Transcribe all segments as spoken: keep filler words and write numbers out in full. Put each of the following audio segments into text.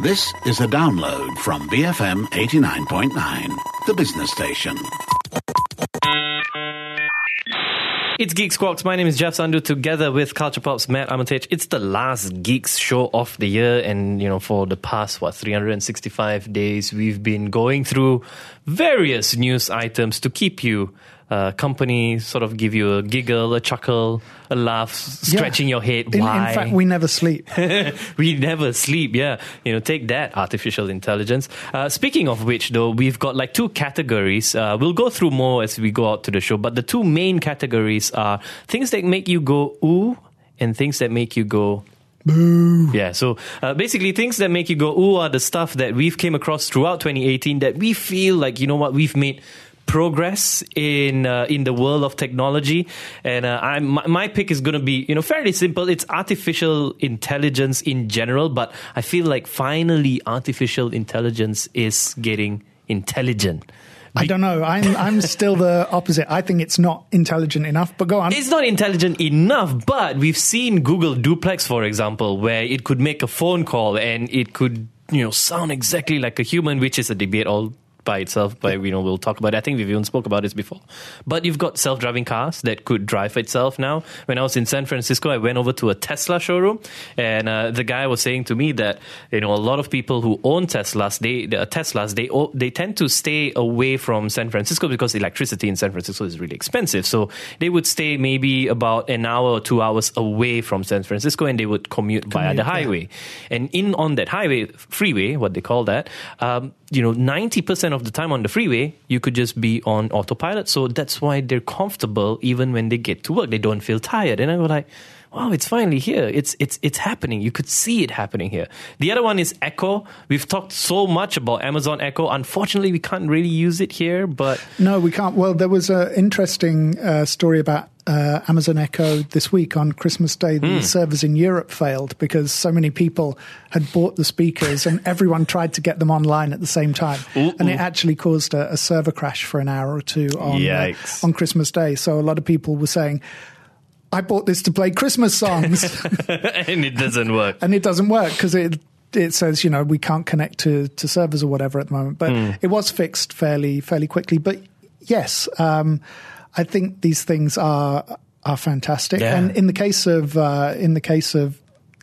This is a download from B F M eighty-nine point nine, the business station. It's Geek Squawks. My name is Jeff Sandu, together with Culture Pop's Matt Armitage. It's the last Geeks show of the year, and you know, for the past what three hundred sixty-five days, we've been going through various news items to keep you uh, company, sort of give you a giggle, a chuckle, a laugh, stretching yeah. your head. In, Why? in fact, we never sleep. We never sleep, yeah. You know, take that, artificial intelligence. Uh, speaking of which, though, we've got like two categories. Uh, we'll go through more as we go out to the show, but the two main categories are things that make you go ooh and things that make you go boo. Yeah, so uh, basically things that make you go ooh are the stuff that we've came across throughout twenty eighteen that we feel like, you know what, we've made progress in uh, in the world of technology. And uh, I'm, my, my pick is going to be, you know, fairly simple. It's artificial intelligence in general, but I feel like finally artificial intelligence is getting intelligent. I don't know. I'm I'm still the opposite. I think it's not intelligent enough, but go on. It's not intelligent enough, but we've seen Google Duplex, for example, where it could make a phone call and it could, you know, sound exactly like a human, which is a debate all by itself, but you know, we'll talk about it. I think we've even spoke about this before. But you've got self-driving cars that could drive itself now. When I was in San Francisco, I went over to a Tesla showroom, and uh, the guy was saying to me that, you know, a lot of people who own Teslas, they uh, Teslas, they they tend to stay away from San Francisco because electricity in San Francisco is really expensive. So they would stay maybe about an hour or two hours away from San Francisco, and they would commute, commute via the highway. Yeah. And in on that highway, freeway, what they call that, um, you know, ninety percent of the time on the freeway, you could just be on autopilot. So that's why they're comfortable even when they get to work. They don't feel tired. And I go like, wow, it's finally here. It's it's it's happening. You could see it happening here. The other one is Echo. We've talked so much about Amazon Echo. Unfortunately, we can't really use it here, but... No, we can't. Well, there was an interesting uh, story about uh, Amazon Echo this week on Christmas Day. The mm. servers in Europe failed because so many people had bought the speakers and everyone tried to get them online at the same time. Ooh, and it actually caused a, a server crash for an hour or two on, uh, on Christmas Day. So a lot of people were saying, I bought this to play Christmas songs. And it doesn't work. And it doesn't work because it it says, you know, we can't connect to, to servers or whatever at the moment. But mm. it was fixed fairly fairly quickly. But yes, um, I think these things are are fantastic. Yeah. And in the case of uh, in the case of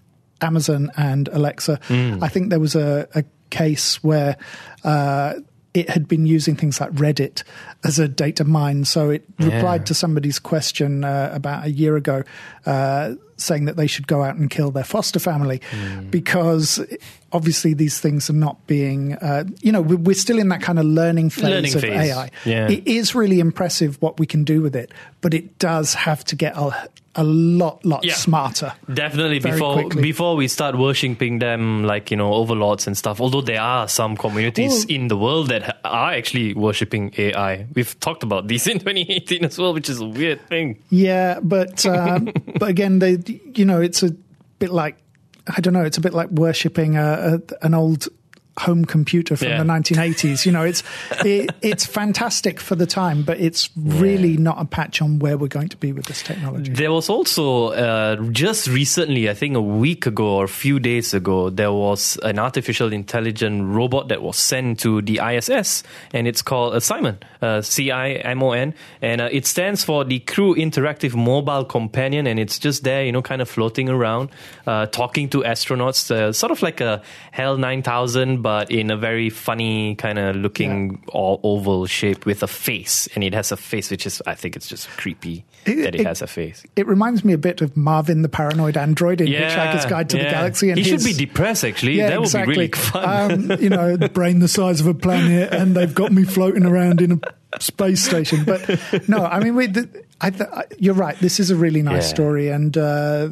Amazon and Alexa, mm. I think there was a, a case where uh, it had been using things like Reddit as a data mine. So it yeah. replied to somebody's question uh, about a year ago, uh, saying that they should go out and kill their foster family mm. because obviously these things are not being, uh, you know, we're still in that kind of learning phase learning of phase. A I. Yeah. It is really impressive what we can do with it, but it does have to get a, a lot, lot yeah. smarter. Definitely before quickly. before we start worshipping them like, you know, overlords and stuff, although there are some communities well, in the world that are actually worshipping A I. We've talked about these in twenty eighteen as well, which is a weird thing. Yeah, but um, but again, they, you know, it's a bit like, I don't know, it's a bit like worshipping a, a, an old home computer from yeah. the nineteen eighties. You know, it's it, it's fantastic for the time, but it's really yeah. not a patch on where we're going to be with this technology. There was also uh, just recently, I think a week ago or a few days ago, there was an artificial intelligent robot that was sent to the I S S, and it's called uh, Simon, uh, C I M O N, and uh, it stands for the Crew Interactive Mobile Companion, and it's just there, you know, kind of floating around, uh, talking to astronauts, uh, sort of like a HAL nine thousand, but in a very funny kind of looking yeah. all oval shape with a face. And it has a face, which is, I think it's just creepy it, that it, it has a face. It reminds me a bit of Marvin the Paranoid Android in yeah, Hitchhiker's Guide to yeah. the Galaxy. And he his, should be depressed, actually. Yeah, that exactly. would be really fun. Um, you know, brain the size of a planet, and they've got me floating around in a space station. But no, I mean, we, the, I th- you're right. This is a really nice yeah. story. And uh,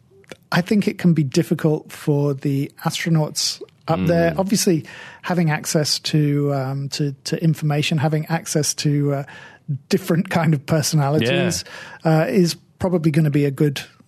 I think it can be difficult for the astronauts up mm. there. Obviously, having access to um, to, to information, having access to uh, different kind of personalities yeah. uh, is probably going to be a good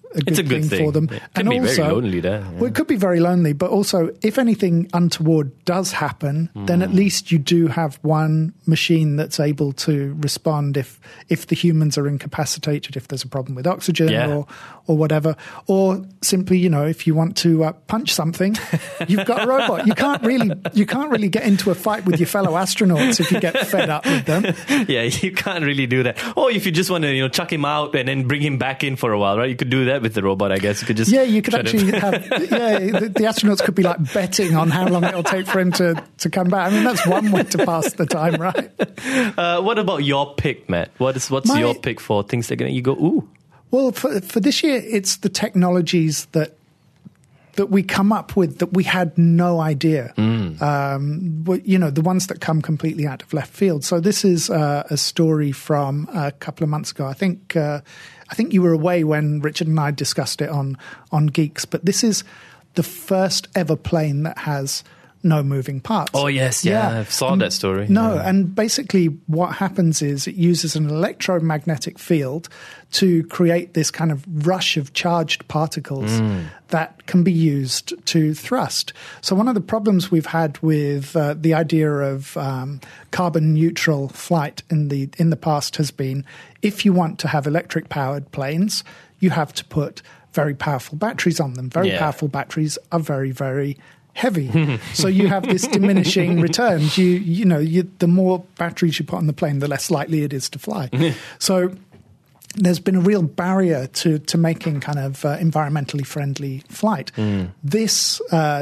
a good, it's a good thing, thing for them. It could and be also, very lonely there. Yeah. Well, it could be very lonely, but also if anything untoward does happen, mm. then at least you do have one machine that's able to respond if if the humans are incapacitated, if there's a problem with oxygen yeah. or or whatever, or simply, you know, if you want to uh, punch something, you've got a robot. You can't really you can't really get into a fight with your fellow astronauts if you get fed up with them. Yeah, you can't really do that. Or if you just want to, you know, chuck him out and then bring him back in for a while, right? You could do that with the robot, I guess. You could just yeah, you could actually have yeah. The, the astronauts could be like betting on how long it'll take for him to to come back. I mean, that's one way to pass the time, right? Uh, what about your pick, Matt? What is what's My, your pick for things that you go ooh? Well, for for this year, it's the technologies that that we come up with that we had no idea. Mm. Um, you know, the ones that come completely out of left field. So this is uh, a story from a couple of months ago. I think uh, I think you were away when Richard and I discussed it on on Geeks. But this is the first ever plane that has no moving parts. Oh, yes. Yeah, yeah. I saw and, that story. No, yeah. and basically what happens is it uses an electromagnetic field to create this kind of rush of charged particles mm. that can be used to thrust. So one of the problems we've had with uh, the idea of um, carbon neutral flight in the in the past has been, if you want to have electric powered planes, you have to put very powerful batteries on them. Very yeah. powerful batteries are very, very heavy. So you have this diminishing returns. You you know, you, the more batteries you put on the plane, the less likely it is to fly. So there's been a real barrier to, to making kind of uh, environmentally friendly flight. Mm. This uh,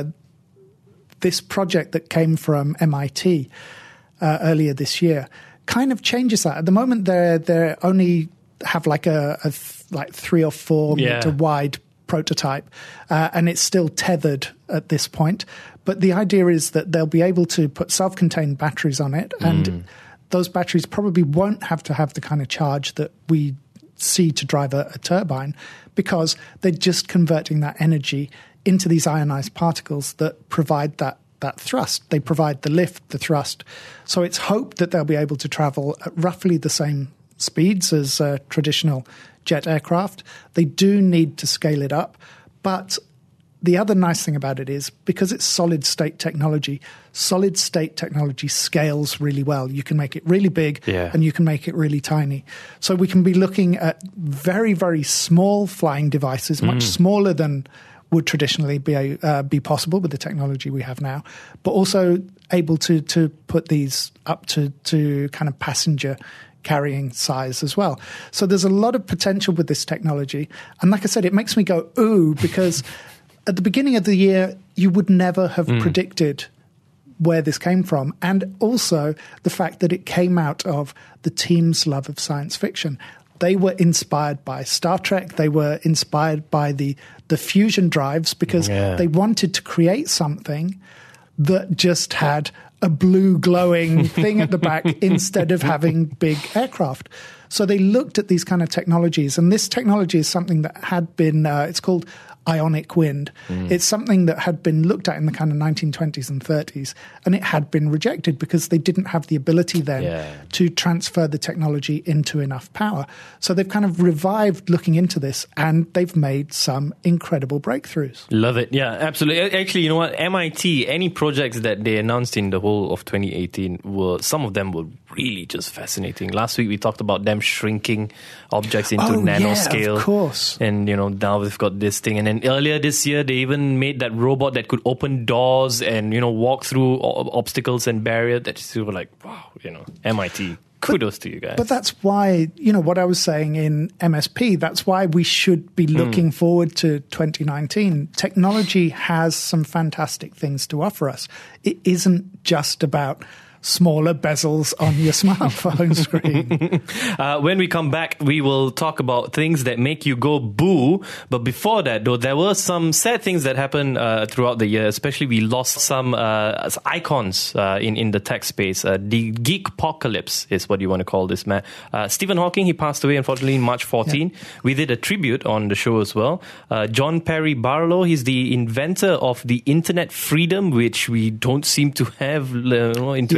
this project that came from M I T uh, earlier this year kind of changes that. At the moment, they're they're only have like a, a th- like three or four yeah. meter wide prototype, uh, and it's still tethered at this point. But the idea is that they'll be able to put self-contained batteries on it, and mm. those batteries probably won't have to have the kind of charge that we see to drive a, a turbine, because they're just converting that energy into these ionized particles that provide that that thrust. They provide the lift, the thrust. So it's hoped that they'll be able to travel at roughly the same speeds as uh, traditional jet aircraft. They do need to scale it up, but the other nice thing about it is, because it's solid state technology, solid state technology scales really well. You can make it really big yeah. and you can make it really tiny. So we can be looking at very, very small flying devices, much mm. smaller than would traditionally be a, uh, be possible with the technology we have now, but also able to to put these up to, to kind of passenger carrying size as well. So there's a lot of potential with this technology. And like I said, it makes me go, ooh, because at the beginning of the year, you would never have mm. predicted where this came from. And also the fact that it came out of the team's love of science fiction. They were inspired by Star Trek. They were inspired by the, the fusion drives, because yeah. they wanted to create something that just had a blue glowing thing at the back instead of having big aircraft. So they looked at these kind of technologies, and this technology is something that had been, uh, it's called ionic wind. Mm. It's something that had been looked at in the kind of nineteen twenties and thirties, and it had been rejected because they didn't have the ability then yeah. to transfer the technology into enough power. So they've kind of revived looking into this, and they've made some incredible breakthroughs. Love it. Yeah, absolutely. Actually, you know what? M I T, any projects that they announced in the whole of twenty eighteen, were some of them were really just fascinating. Last week we talked about them shrinking objects into oh, nanoscale. Yeah, of course. And, you know, now we've got this thing. And then earlier this year, they even made that robot that could open doors and, you know, walk through o- obstacles and barriers. That you were like, wow, you know, M I T. Kudos but, to you guys. But that's why, you know, what I was saying in M S P, that's why we should be looking mm. forward to twenty nineteen. Technology has some fantastic things to offer us. It isn't just about smaller bezels on your smartphone screen. uh, when we come back, we will talk about things that make you go boo. But before that, though, there were some sad things that happened uh, throughout the year. Especially, we lost some uh, icons uh, in, in the tech space. Uh, the geek-pocalypse is what you want to call this, man. Uh, Stephen Hawking, he passed away, unfortunately, in March fourteenth. Yeah. We did a tribute on the show as well. Uh, John Perry Barlow, he's the inventor of the internet freedom, which we don't seem to have uh, in twenty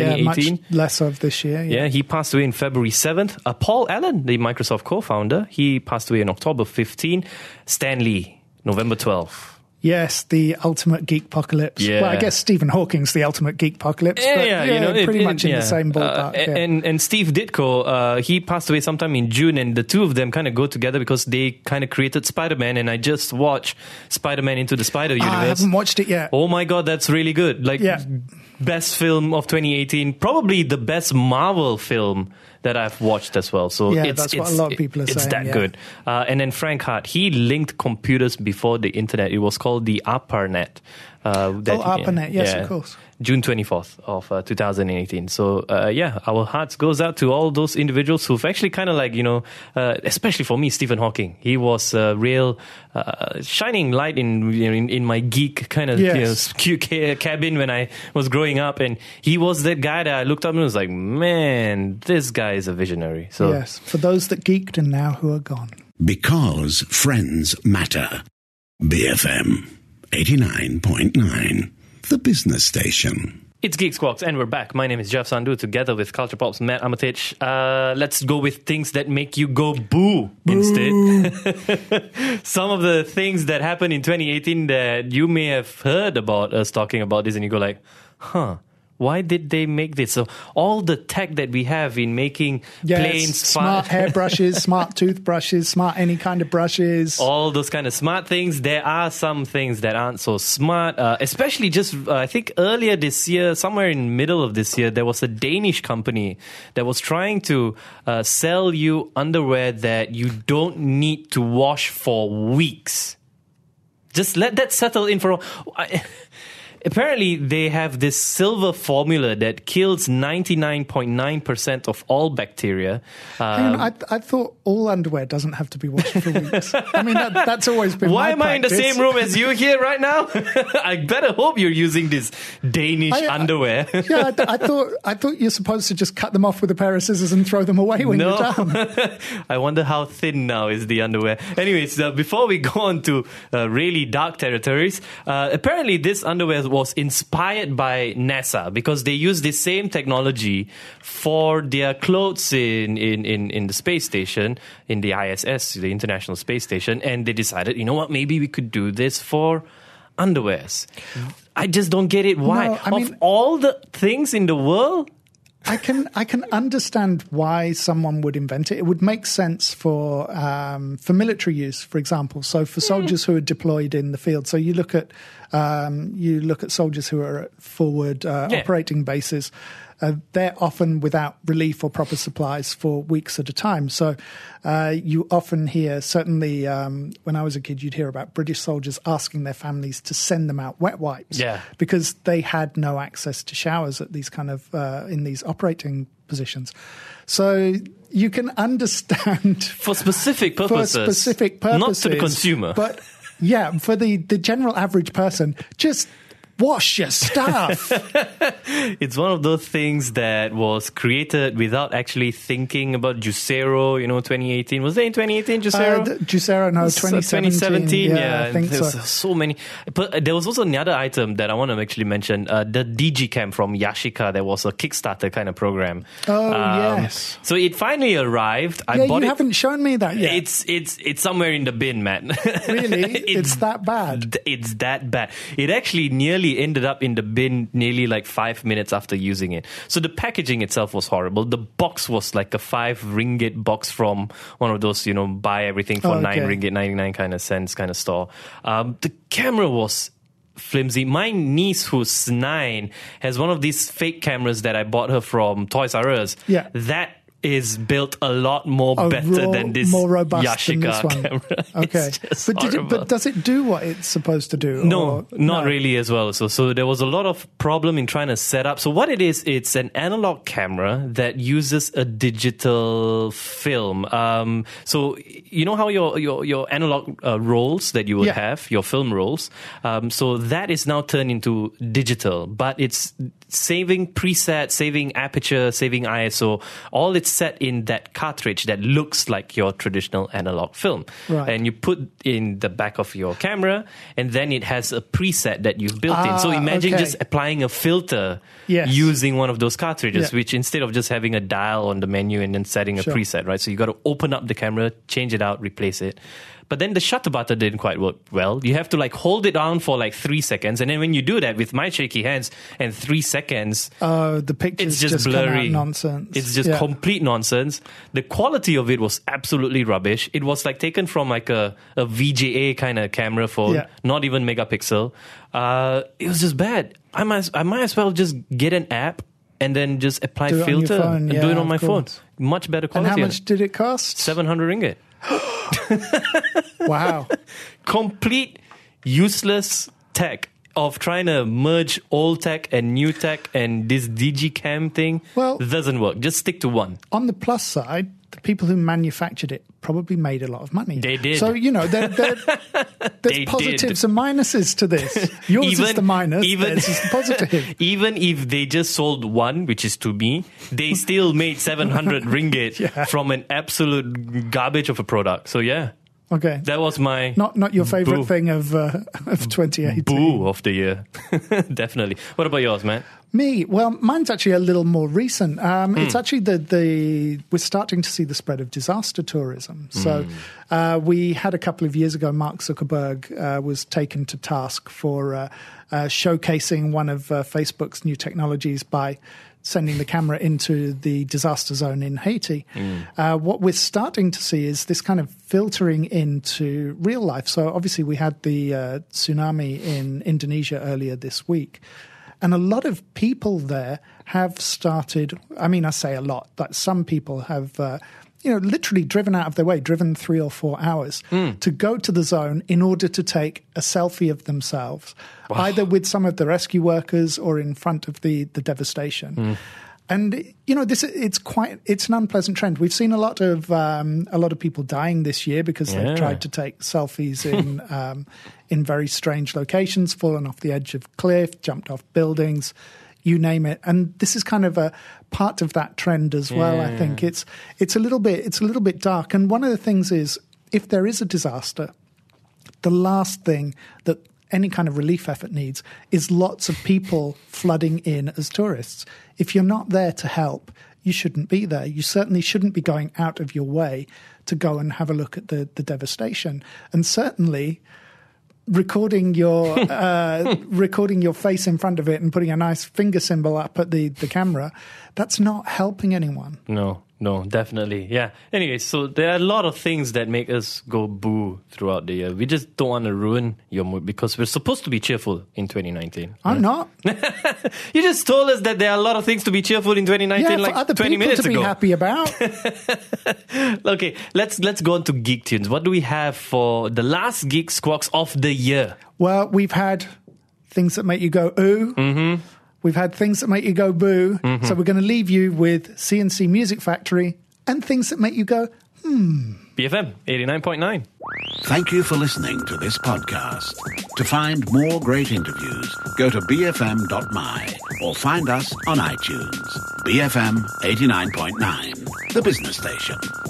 twenty eighteen. much less of this year. Yeah, Yeah, he passed away in February seventh. Uh, Paul Allen, the Microsoft co-founder, he passed away on October fifteenth. Stan Lee, November twelfth. Yes, the ultimate geek apocalypse. Yeah. Well, I guess Stephen Hawking's the ultimate geek apocalypse. Yeah, but yeah, yeah, you know, it- pretty it- much in yeah. the same ballpark. Uh, yeah. and and Steve Ditko, uh, he passed away sometime in June, and the two of them kind of go together because they kind of created Spider-Man. And I just watched Spider-Man Into the Spider Universe. Ah, I haven't watched it yet. Oh my god, that's really good! Like, Yeah. best film of twenty eighteen, probably the best Marvel film that I've watched as well. So Yeah, it's, that's it's, what a lot of people are it's saying, that yeah. good. Uh, and then Frank Hart, he linked computers before the internet. It was called the ARPANET. Uh, that, Oh, ARPANET, yes, of course. June twenty-fourth of uh, two thousand eighteen. So, uh, yeah, our hearts goes out to all those individuals who've actually kind of like, you know, uh, especially for me, Stephen Hawking. He was a real uh, shining light in, you know, in in my geek kind of Yes. you know, cute ca- cabin when I was growing up. And he was that guy that I looked up and was like, man, this guy is a visionary. So, Yes, for those that geeked and now who are gone. Because friends matter. B F M eighty-nine point nine, the business station. It's Geek Squawks, and we're back. My name is Jeff Sandu, together with Culture Pop's Matt Amatich. Uh, let's go with things that make you go boo, instead. Some of the things that happened in twenty eighteen that you may have heard about us talking about this, and you go like, huh, why did they make this? So all the tech that we have in making Yes, planes, smart fi- hairbrushes, smart toothbrushes, smart any kind of brushes. all those kind of smart things. There are some things that aren't so smart, uh, especially just, uh, I think earlier this year, somewhere in middle of this year, there was a Danish company that was trying to uh, sell you underwear that you don't need to wash for weeks. Just let that settle in for a I, Apparently, they have this silver formula that kills ninety-nine point nine percent of all bacteria. Hang on, Um, I, I thought all underwear doesn't have to be washed for weeks. I mean, that, that's always been Why my am I in the practice. same room as you here right now? I better hope you're using this Danish I- I- underwear. Yeah, I, I thought I thought you're supposed to just cut them off with a pair of scissors and throw them away when No. you're done. I wonder how thin now is the underwear. Anyways, uh, before we go on to uh, really dark territories, uh, apparently this underwear was inspired by NASA because they use the same technology for their clothes in, in, in, in the space station, in the I S S, the International Space Station, and they decided, you know what, maybe we could do this for underwears. I just don't get it. Why? No, I of mean- all the things in the world, I can I can understand why someone would invent it. It would make sense for um, for military use, for example. So for soldiers who are deployed in the field. So you look at um, you look at soldiers who are at forward uh, Yeah. operating bases. Uh, they're often without relief or proper supplies for weeks at a time. So uh, you often hear, certainly um, when I was a kid, you'd hear about British soldiers asking their families to send them out wet wipes Yeah. because they had no access to showers at these kind of uh, in these operating positions. So you can understand for specific for purposes. specific purposes, Not to the consumer. but yeah, for the the general average person, just wash your stuff. It's one of those things that was created without actually thinking about Juicero, you know, twenty eighteen. Was it in twenty eighteen, Juicero? uh, the- Juicero, no, twenty seventeen. yeah. I think There's so. so many. But there was also another item that I want to actually mention, uh, the Digicam from Yashica. There was a Kickstarter kind of program. Oh, Um, yes. So it finally arrived. I Yeah, bought you it. haven't shown me that yet. It's it's it's somewhere in the bin, man. Really? It's that bad? It's that bad. It actually nearly ended up in the bin nearly like five minutes after using it. So the packaging itself was horrible. The box was like a five ringgit box from one of those, you know, buy everything for Oh, nine okay. ringgit ninety-nine kind of cents kind of store. Um, the camera was flimsy. My niece, who's nine, has one of these fake cameras that I bought her from Toys R Us. Yeah. That is built a lot more Oh, better raw- than this more robust than Yashica this one. camera. Okay, It's just but did it, horrible. but does it do what it's supposed to do? No, or- not no? really as well. So, so there was a lot of problem in trying to set up. So what it is, it's an analog camera that uses a digital film. Um, so you know how your your, your analog uh, rolls that you would Yeah. have, your film rolls. Um, so that is now turned into digital, but it's saving preset, saving aperture, saving I S O. All it's set in that cartridge that looks like your traditional analog film. Right. And you put in the back of your camera, and then it has a preset that you've built Ah, in. So imagine okay. just applying a filter Yes. using one of those cartridges, Yeah. which instead of just having a dial on the menu and then setting a Sure. preset, right? So you got to open up the camera, change it out, replace it. But then the shutter button didn't quite work well. You have to like hold it down for like three seconds. And then when you do that with my shaky hands and three seconds, Oh, the pictures it's just, just come out blurry. nonsense. It's just Yeah. complete nonsense. The quality of it was absolutely rubbish. It was like taken from like a, a V G A kind of camera phone, Yeah. not even megapixel. Uh, it was just bad. I might, I might as well just get an app and then just apply Do it on your filter phone. and Yeah, do it on of my phone. course. Much better And quality. how on much it. did it cost? seven hundred ringgit. Wow. Complete useless tech of trying to merge old tech and new tech, and this Digicam thing Well- doesn't work. Just stick to one. On the plus side, the people who manufactured it probably made a lot of money. They did. So, you know, there, there, there's They positives did. and minuses to this. Yours is the minus, even, theirs is the positive. Even if they just sold one, which is to me, they still made seven hundred ringgit Yeah. from an absolute garbage of a product. So yeah, Okay. that was my Not not your favorite boo. thing of uh, of twenty eighteen. boo of the year. Definitely. What about yours, man? Me, well, mine's actually a little more recent. Um, Hmm. It's actually the, the we're starting to see the spread of disaster tourism. So Hmm. uh, we had a couple of years ago, Mark Zuckerberg uh, was taken to task for uh, uh, showcasing one of uh, Facebook's new technologies by sending the camera into the disaster zone in Haiti. Uh, what we're starting to see is this kind of filtering into real life. So obviously we had the uh, tsunami in Indonesia earlier this week. And a lot of people there have started, I mean, I say a lot, but some people have, uh, you know, literally driven out of their way, driven three or four hours to go to the zone in order to take a selfie of themselves, either with some of the rescue workers or in front of the, the devastation. And you know, this it's quite it's an unpleasant trend. We've seen a lot of um, a lot of people dying this year because Yeah. they've tried to take selfies in um, in very strange locations, fallen off the edge of cliff, jumped off buildings, you name it. And this is kind of a part of that trend as well. Yeah. I think it's it's a little bit it's a little bit dark. And one of the things is, if there is a disaster, the last thing that any kind of relief effort needs is lots of people flooding in as tourists. If you're not there to help, you shouldn't be there. You certainly shouldn't be going out of your way to go and have a look at the, the devastation. And certainly recording your uh, recording your face in front of it and putting a nice finger symbol up at the, the camera, that's not helping anyone. No, no, definitely. Yeah. Anyway, so there are a lot of things that make us go boo throughout the year. We just don't want to ruin your mood because we're supposed to be cheerful in twenty nineteen. I'm not. You just told us that there are a lot of things to be cheerful in twenty nineteen, Yeah, like for other twenty people minutes to be ago. happy about. Okay, let's let's go on to Geek Tunes. What do we have for the last Geek Squawks of the year? Well, we've had things that make you go ooh. Mm-hmm. We've had things that make you go boo. Mm-hmm. So we're going to leave you with C N C Music Factory and things that make you go B F M eighty-nine point nine. Thank you for listening to this podcast. To find more great interviews, go to b f m dot m y or find us on iTunes. B F M eighty-nine point nine, the business station.